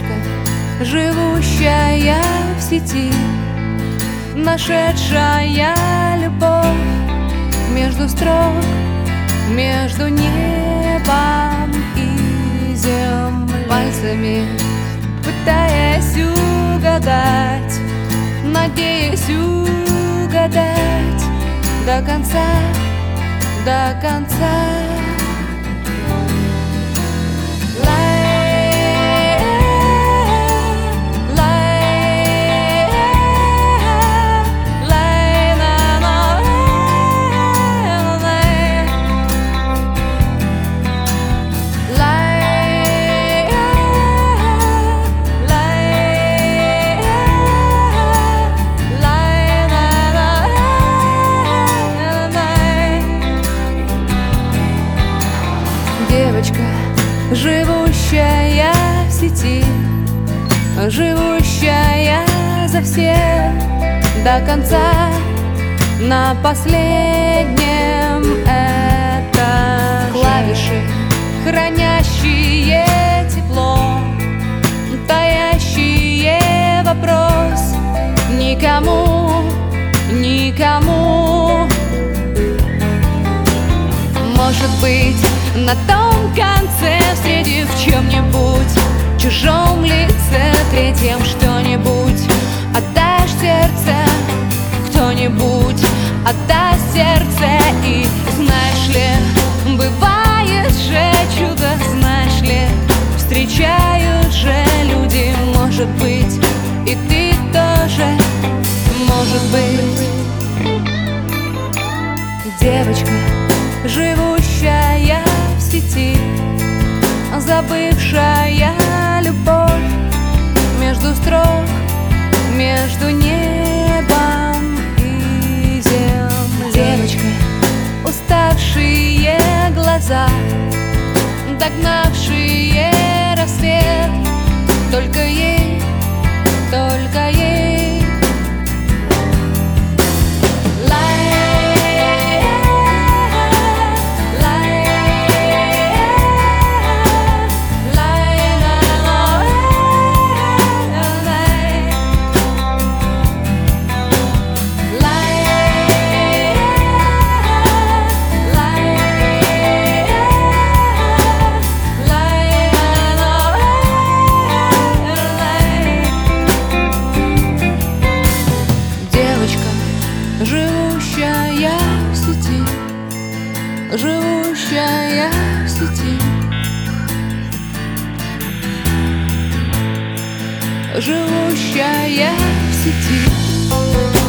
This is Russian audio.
Девочка, живущая в сети, нашедшая любовь между строк, между небом и землей, пальцами пытаясь угадать, надеясь угадать до конца, до конца. Девочка, живущая в сети, живущая за всех до конца, на последнем этаже. Клавиши, хранящие тепло, таящие вопрос никому, никому. Может быть, на том конце, встретив в чем-нибудь чужом лице, третьем что-нибудь, отдашь сердце, кто-нибудь отдаст сердце. И знаешь ли, бывает же чудо, знаешь ли, встречают же люди, может быть, и ты тоже, может быть. Девочка, живущая в сети, забывшая любовь между строк, между небом и землей. Девочка, уставшие глаза, догнавшие рассвет, только ей, только ей. Живущая в сети, живущая в сети, живущая в сети.